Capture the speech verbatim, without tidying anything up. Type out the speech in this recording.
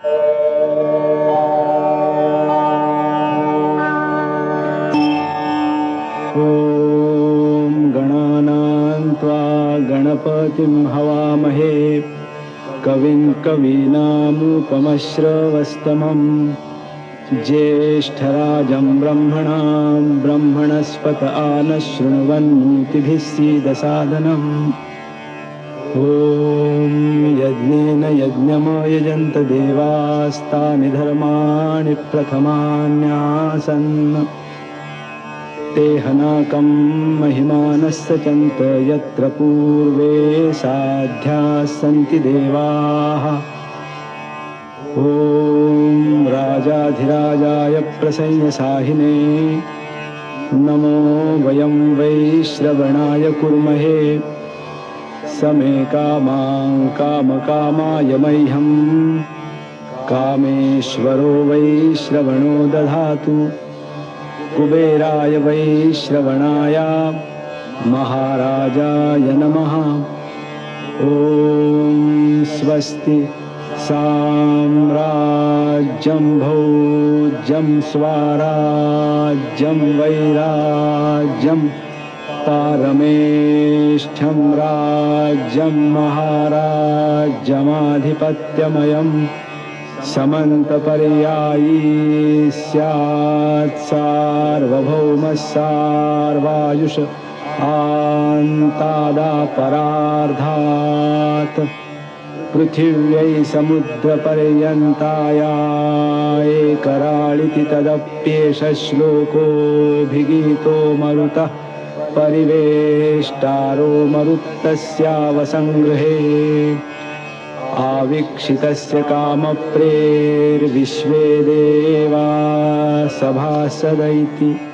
ॐ गणानां त्वा गणपतिं हवामहे कविं कवीनामुपमश्रवस्तमं ज्येष्ठराजं ब्रह्मणां ब्रह्मणस्पत आनशृण्वन्नोतिभिः सीदसादनम् ॐ यज्ञेन यज्ञमयजन्त देवास्तानि धर्माणि प्रथमान्यासन् तेहनाकं महिमानस्सचन्त यत्र पूर्वे साध्याः सन्ति देवाः ॐ राजाधिराजाय प्रसंयसाहिने नमो वयं वै श्रवणाय कुर्महे समे कामां कामकामाय मह्यं कामेश्वरो वै श्रवणो दधातु कुबेराय वै श्रवणाय महाराजाय नमः ॐ स्वस्ति साम्राज्यं भोज्यं स्वराज्यं वैराज्यं पारमेष्ठ्यं राज्यं महाराज्यमाधिपत्यमयं समन्तपर्यायी स्यात् सार्वभौमः सार्वायुष आन्तादापरार्धात् पृथिव्यै समुद्रपर्यन्ताया एकराळिति तदप्येष श्लोकोऽभिगीतो मरुतः परिवेष्टारो मरुत्तस्यावसंगृहे आवीक्षितस्य कामप्रेर्विश्वे देवा सभासद इति।